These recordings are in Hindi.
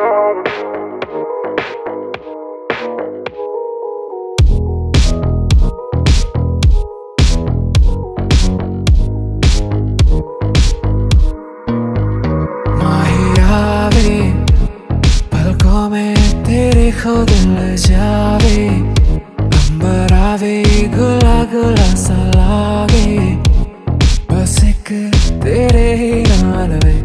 पलकों में तेरे खुद ल जावे, अंबर आवे गुला गुला सा लागे, बस एक तेरे ही नाल वे।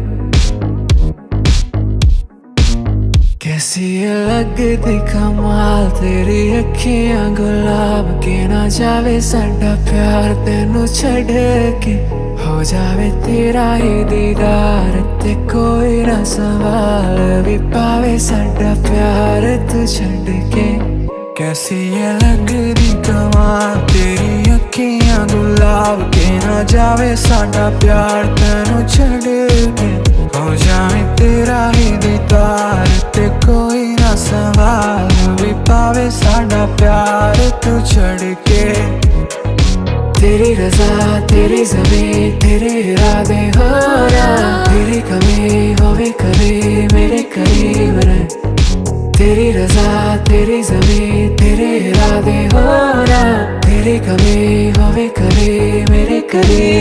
कैसी ये लगदी कमाल तेरी अखियां गुलाब के, ना जावे साडा प्यार तेनू छड़ के, हो जावे तेरा ही दीदार ते कोई ना सवाल भी पावे साडा प्यार तू छड़ के। कैसी ये लगदी कमाल तेरी अखियां गुलाब के, ना जावे साडा प्यार तेनू छड़ के, हो जावे तेरा ही दीदार ते कोई ना सवाल भी पावे साडा प्यार तू छड़ के। तेरी रज़ा तेरी ज़मीं तेरे इरादे हो ना, तेरी कमी होवे कभी मेरे करीब रहे। तेरी रज़ा तेरी ज़मीं तेरे इरादे हो ना, तेरी कमी होवे कभी मेरे करीब